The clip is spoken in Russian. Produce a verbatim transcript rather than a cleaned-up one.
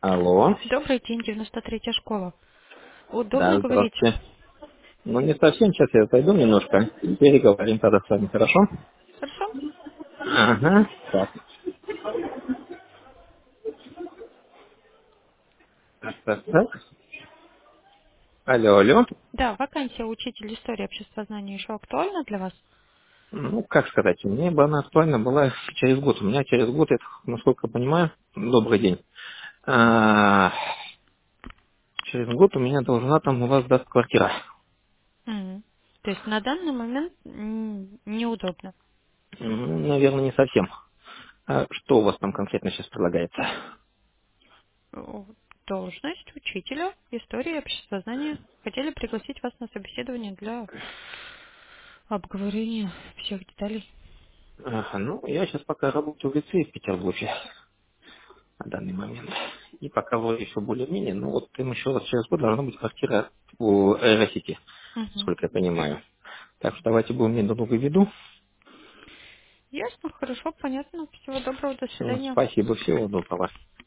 Алло. Добрый день, девяносто третья школа. Удобно Да, говорить? здравствуйте. Ну, не совсем, сейчас я отойду немножко. И переговорим тогда с вами, хорошо? Хорошо? Ага. Так. Так, так, так. Алло, алло. Да, вакансия учитель истории обществознания еще актуальна для вас? Ну, как сказать, мне бы она актуальна была через год. У меня через год, это, насколько я понимаю, добрый день. А, через год у меня должна там у вас даст квартира. Мгм. То есть на данный момент м, неудобно. Ну, наверное, не совсем. А что у вас там конкретно сейчас предлагается? О, Должность учителя истории обществознания. Хотели пригласить вас на собеседование для обговорения всех деталей. Ага, ну, я сейчас пока работаю в лицее в Петербурге. На данный момент. И пока вроде все более-менее, но вот им еще раз через год должна быть квартира у Аэросити, Мгм. сколько я понимаю. Так что давайте будем иметь друг друга в виду. Ясно, хорошо, понятно. Всего доброго, до Все, свидания. спасибо, всего доброго.